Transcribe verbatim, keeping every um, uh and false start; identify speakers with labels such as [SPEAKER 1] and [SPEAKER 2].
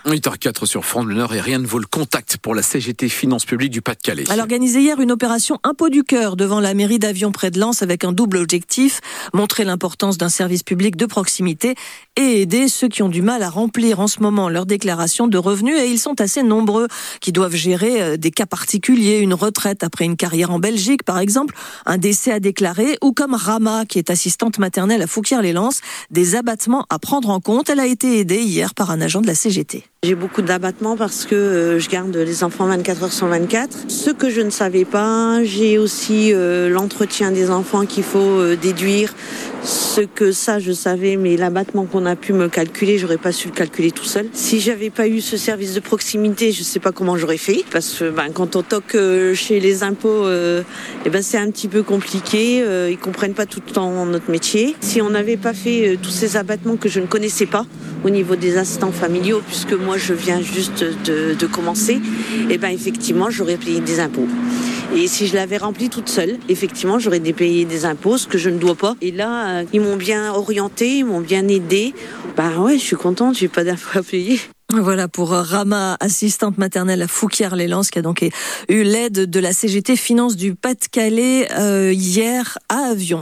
[SPEAKER 1] huit heures quatre sur France Bleu Nord et rien ne vaut le contact pour la C G T Finances Publiques du Pas-de-Calais.
[SPEAKER 2] Elle a organisé hier une opération impôt du cœur devant la mairie d'Avion près de Lens avec un double objectif, montrer l'importance d'un service public de proximité et aider ceux qui ont du mal à remplir en ce moment leur déclaration de revenus, et ils sont assez nombreux qui doivent gérer des cas particuliers, une retraite après une carrière en Belgique par exemple, un décès à déclarer, ou comme Rama qui est assistante maternelle à Fouquier-les-Lances, des abattements à prendre en compte. Elle a été aidée hier par un agent de la C G T.
[SPEAKER 3] J'ai beaucoup d'abattements parce que euh, je garde les enfants vingt-quatre heures sur vingt-quatre. Ce que je ne savais pas, j'ai aussi euh, l'entretien des enfants qu'il faut euh, déduire. Ce que ça, je savais, mais l'abattement qu'on a pu me calculer, j'aurais pas su le calculer tout seul. Si j'avais pas eu ce service de proximité, je sais pas comment j'aurais fait. Parce que ben, quand on toque euh, chez les impôts, euh, eh ben, c'est un petit peu compliqué. Euh, ils comprennent pas tout le temps notre métier. Si on n'avait pas fait euh, tous ces abattements que je ne connaissais pas au niveau des assistants familiaux, puisque moi je viens juste de, de commencer, eh ben, effectivement, j'aurais payé des impôts. Et si je l'avais rempli toute seule, effectivement, j'aurais dû payer des impôts, ce que je ne dois pas. Et là, euh, ils m'ont bien orienté, ils m'ont bien aidé. Ben ouais, je suis contente, j'ai pas d'impôts à payer.
[SPEAKER 2] Voilà pour Rama, assistante maternelle à Fouquier-les-Lances, qui a donc eu l'aide de la C G T Finances du Pas-de-Calais euh, hier à Avion.